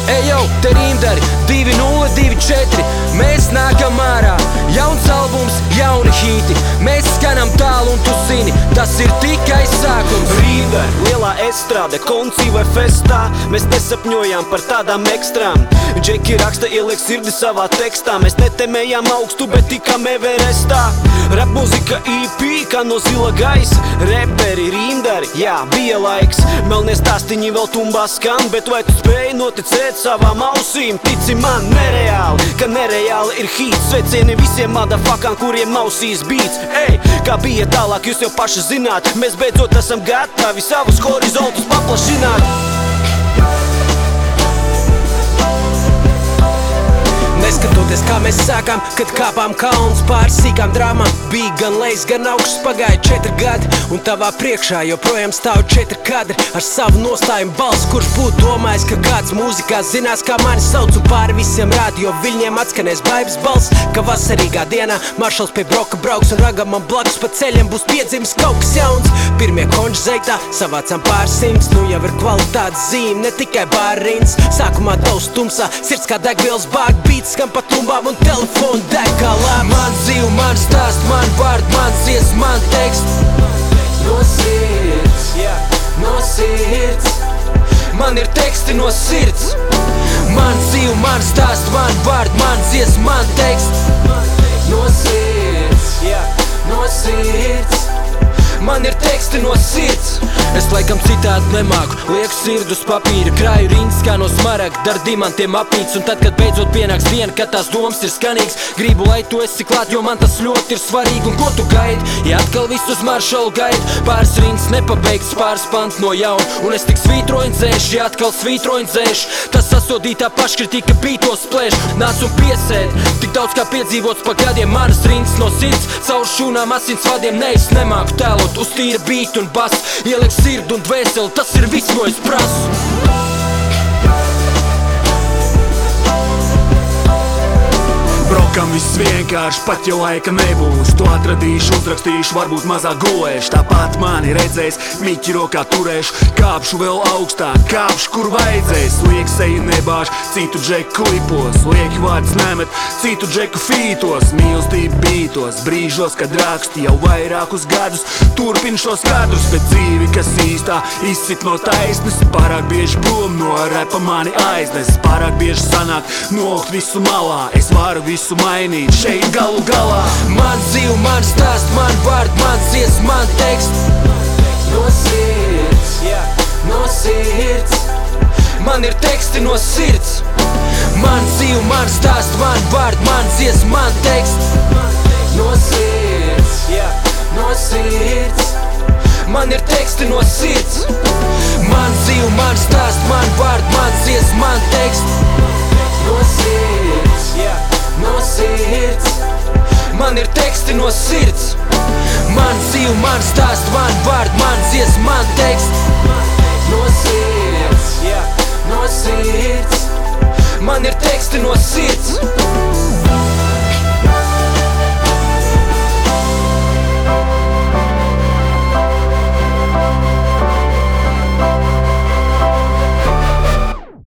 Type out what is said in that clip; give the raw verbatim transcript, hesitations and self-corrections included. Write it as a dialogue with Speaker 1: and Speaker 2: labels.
Speaker 1: Ejo, te rindari, divi nulle divi četri. Mēs nākam ārā, jauns albums, jauni hīti. Mēs skanam tālu un tu zini, tas ir tikai sākums.
Speaker 2: Rindari, lielā estrāde, koncī vai festā. Mēs nesapņojām par tādām ekstrām. Džeki raksta, ieliek sirdi savā tekstā. Mēs netemējām augstu, bet tikām Everestā. Rap mūzika E P, kā no zila gaisa. Reperi, rindari, jā, bija laiks. Melnie stāstiņi vēl tumbā skan, bet vai tu spēji noticēt savām ausīm? Tici man, nereāli, ka nereāli ir hīts. Sveicieni visiem madafakām, kuriem ausīs beats. Ej, kā bija tālāk, jūs jau paši zināt. Mēs beidzot esam gatavi savus horizontus paplašināt. Neskatoties, kā mēs sākām, kad kāpām kalns pār sīkām drāmām. Bija gan lejs, gan augsts, pagāja četri gadi. Un tavā priekšā joprojām stāv četri kadri ar savu nostājumu balss. Kurš būtu domājis, ka kāds mūzikā zinās, kā mani sauc. Un pāri visiem radio viļņiem atskanēs baibas balss. Ka vasarīgā dienā maršals pie broka brauks un ragamam blakus pa ceļiem būs piedzimis kaut kas jauns. Pirmie konži zeitā savācām pārsimts. Nu jau ir kvalitātes zīme, ne tikai bārrīns. Sākumā tavs tumsā, sirds kā degvielas bāk beats. Skan pa tumbām un telefonu deg kā lēps.
Speaker 1: Man dzīve, man stāst, man vārd, man dzies, man teksts. No sirds, no sirds. Man ir teksti no sirds. Man dzīve, man stāst, man vārd, man dzies, man teksts. No sirds, no sirds. Man ir teksti no sirds. Es laikam citādi nemāku, lieku sirdu uz papīra. Krāju rindas kā no smaragda, ar dimantiem apmīts. Un tad, kad beidzot pienāks diena, kad tās domas ir skanīgs, gribu, lai tu esi klāt, jo man tas ļoti ir svarīgi. Un ko tu gaidi? Ja atkal viss uz maršalu gaidi, pāris rindas nepabeigts, pāris pants no jauna. Un es tik svītroju un dzēšu, ja atkal svītroju un dzēšu. Tas sasodītā paškritika pītos plēš. Nāc un piesēd, tik daudz kā piedzīvots pa gadiem. Manas rindas no sirds, caur šūnām asins vadiem. Ne, es nemāku tēlot uz tīra beat un bas. Ieliek sirdu un dvēseli, tas ir viss, ko es prasu.
Speaker 3: Brokam viss vienkārši, pat ja laika nebūs. To atradīšu, uzrakstīšu, varbūt mazāk gulēšu. Tāpat mani redzēs, miķi rokā turēšu. Kāpšu vēl augstāk, kāpšu, kur vajadzēs. Liek seju nebāžu, citu džeku klipos. Lieki vārds nemet, citu džeku fītos. Mīlestība bītos, brīžos, kad raksti jau vairākus gadus. Turpin šos kadrus, bet dzīvi, kas īstā izsit no taisnes. Pārāk bieži prom no repa mani aiznes. Pārāk bieži sanāk nokt visu malā. Es varu visu mainīt šeit galu galā.
Speaker 1: Man dzīve, man stāst, man vārd, man dzies, man teksts. No sirds, no sirds. Man ir teksti no sirds. Man dzīve, man stāst, man vārd, man dzies, man teksts. No sirds, no sirds. Man ir teksti no sirds. Man dzīve, man stāst, man vārd, man dzies, man teksts. No sirds, no sirds. Man ir teksti no sirds. Man dzīve, man stāst, man vārd, man dzies, man teksts. No sirds, no sirds. Man ir teksti no sirds.